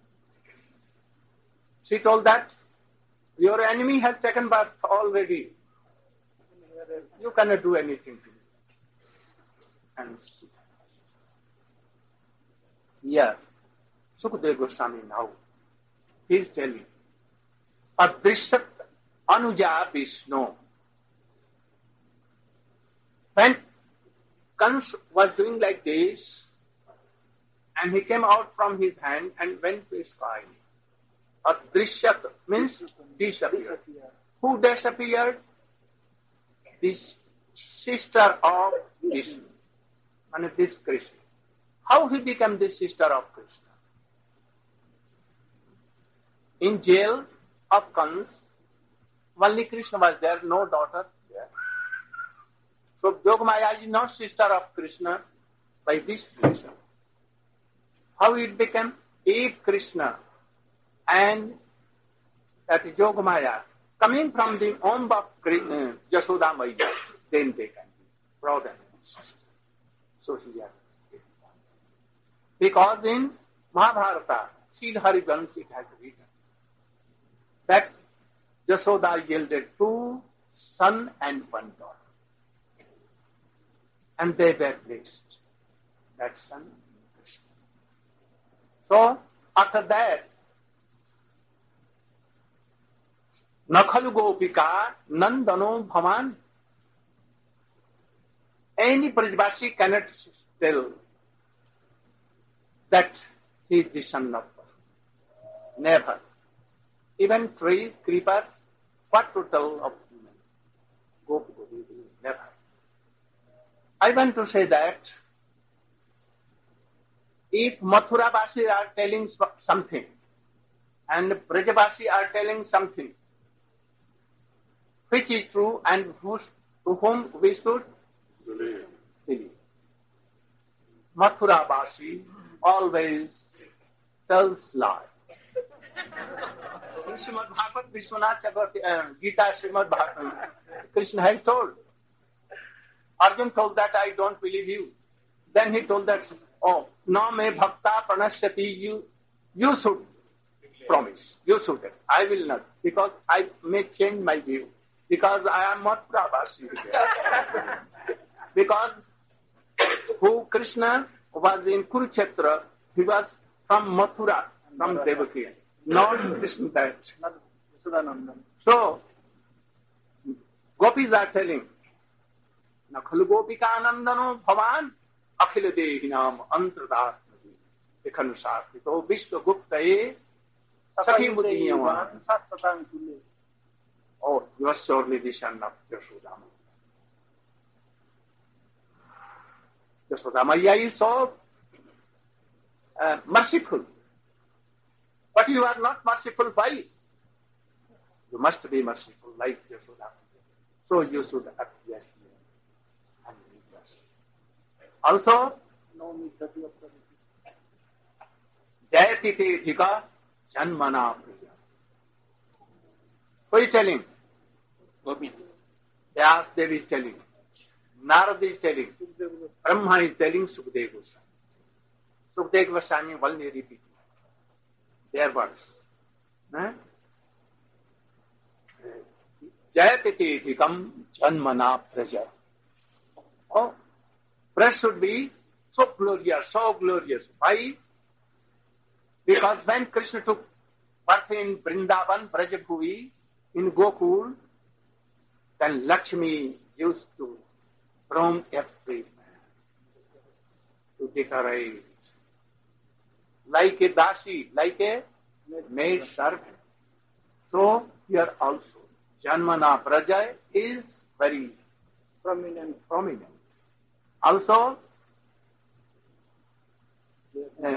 She told that your enemy has taken birth already. You cannot do anything to me. And yeah, Sukadeva Goswami now, he is telling, Adrishat Anuja Vishnu. When Kans was doing like this, and he came out from his hand and went to his sky. Adrishat means disappeared. Who disappeared? This sister of Vishnu. And this Krishna. How he became the sister of Krishna? In jail of Kans, only Krishna was there, no daughter there. So Yogamaya is not sister of Krishna by this reason. How it became? If Krishna and that Yogamaya coming from the womb of uh, Jashoda Maya, then they can be brother and sister. So here, because in Mahabharata, Sri Harivansh it has written that Jashoda yielded two son and one daughter, and they were blessed. That son, Krishna. So after that, Nakhalu Gopika Nandano Bhaman. Any Brajvasi cannot tell that he is the son of God. Never. Even trees, creepers, what to tell of human? Gopi, never. I want to say that if Mathura-vasi are telling something and Brajavasi are telling something which is true and who, to whom we should believe. believe. Mathura-vasi always tells lie. In Srimad Bhagavad, Vishwanath Chakravarti, uh, Gita, Srimad Bhagavad, Krishna has told. Arjun told that I don't believe you. Then he told that, oh, no me bhakta pranashyati, you, you should promise. You should. I will not, because I may change my view. Because I am Mathura-vasi. Because who Krishna was in Kurukshetra, he was from Mathura, from Devaki, not Krishna that. So, gopis are telling, Nakhalu gopika anandano bhavan akhila dehinam antradatmati ekhanusarthito vishwaguptaye sakhi mudiyyavan. Oh, you are surely the son of Yasodhama. Yasodhama is so uh, merciful. But you are not merciful. Why? You must be merciful like Yasodhama. So you should acquiesce and meet us. Also, Jayati te dhika janmana priya. Who is telling? Gopi. Vyas Devi is telling. Narada is telling. Brahma is telling Sukadeva Goswami. Sukadeva Goswami only repeating their words. Jayati te dhikam janmana praja. Oh, praja should be so glorious, so glorious. Why? Because when Krishna took birth in Vrindavan, Brajabhuvi, in Gokul, then Lakshmi used to roam everywhere to decorate. Like a dasi, like a maid servant. So here also, Janmana Praja is very prominent. prominent. Also, uh,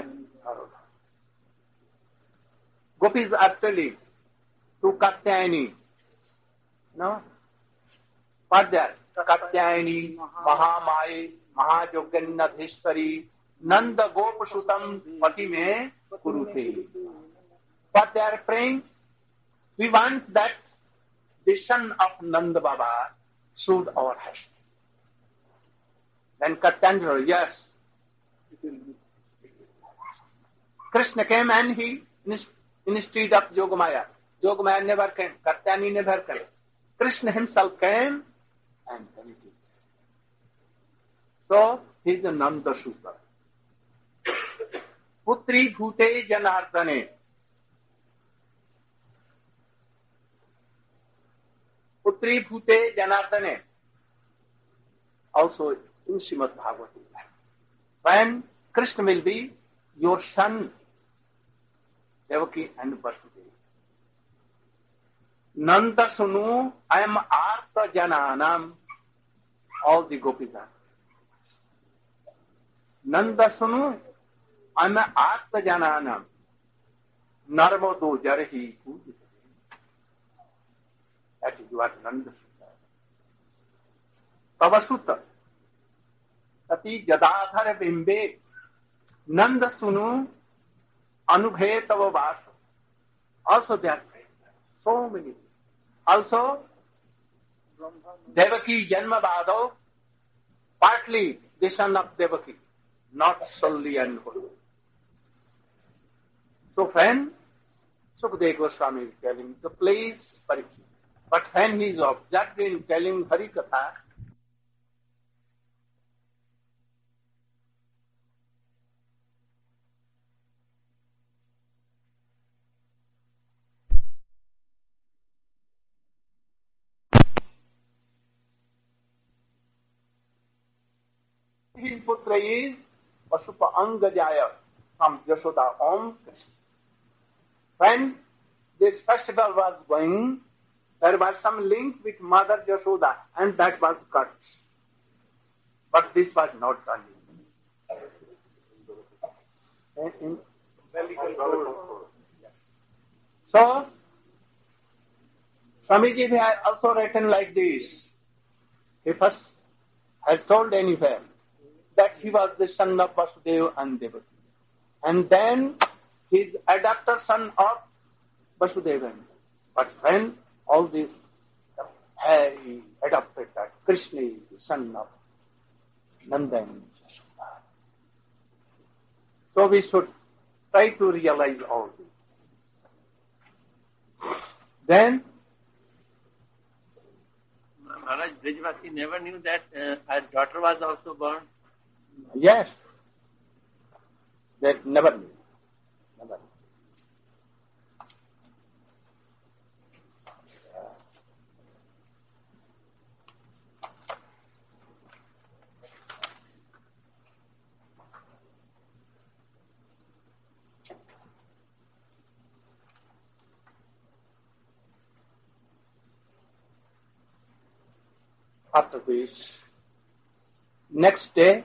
gopis are telling to Katyayani, no? What there? Katyayani, Mahamai, Mahajogannadheshwari, Nanda Gopasutam Patime Kurute. What they are praying? We want that the son of Nanda Baba should our husband. Then Katyayani, yes. Krishna came and he, instead of Yogamaya, Yogamaya never came, Katyayani never came. Krishna himself came and then he did. So, he is a Nanda Suta. Putri Bhute Janardane. Putri Bhute Janardane. Also in Srimad Bhagavati. When Krishna will be your son, Devaki and Vasudeva. Nanda Sunu, I am Artha Jananam. All the gopis are. Nanda Sunu, I am Artha Jananam. Narvado Jarahi Pujita. That is what Nanda Sutta. Tavasutta. Tati Jadadhara Bimbe. Nanda Sunu, Anubhe Tava Vasa. Also they are praying. So many. Also, Devaki Janma Bhadav, partly the son of Devaki, not solely and wholly. So when Sukadeva Goswami is telling the place Parikshit, but when he is observed in telling Harikatha, his putra is Pasupa Angajaya from Jashoda Om Krishna. when this festival was going, there was some link with Mother Yashoda, and that was cut. But this was not done. In, in, so, Swamiji has also written like this. He first has told anywhere that he was the son of Vasudeva and Devaki. And then his adopted son of Vasudeva. But when all this, he adopted that Krishna is the son of Nanda and Yashoda. So we should try to realize all this. Then, Maharaj, Brijvasi never knew that uh, her daughter was also born. yes, that never knew. Never knew. After this, next day,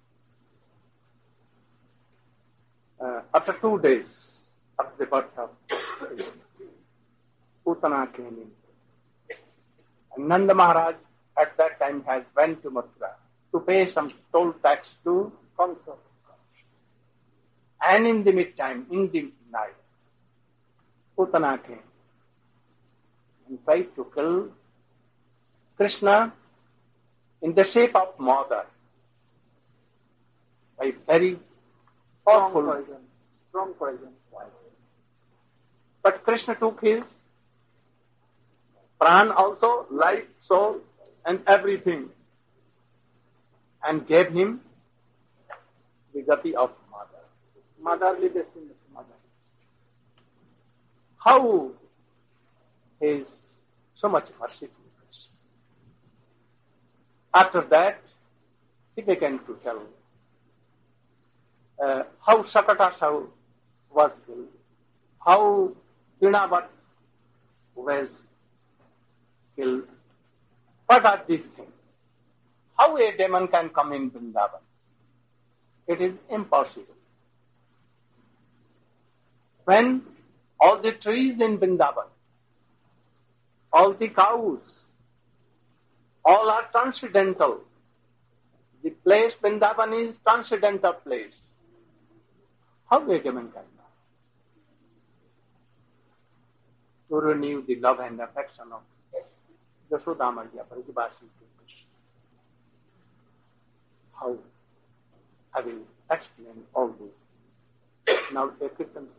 uh, after two days after the birth of Putana came in, and Nanda Maharaj at that time has went to Mathura to pay some toll tax to Kamsa. And in the midtime, in the night, Putana came and tried to kill Krishna in the shape of mother by very powerful poison, strong poison. But Krishna took his pran also, life, soul, and everything, and gave him the gati of mother, motherly destiny. Mother. How he is so much merciful. After that, he began to tell uh, how Sakata was killed, how Pinavat was killed. What are these things? How a demon can come in Vrindavan? It is impossible. When all the trees in Vrindavan, all the cows, all are transcendental. The place Vrindavan is transcendental place. How a demon can know? To renew the love and affection of Yashoda Maya Brijvasi to Krishna. How? I will explain all this. Now take it and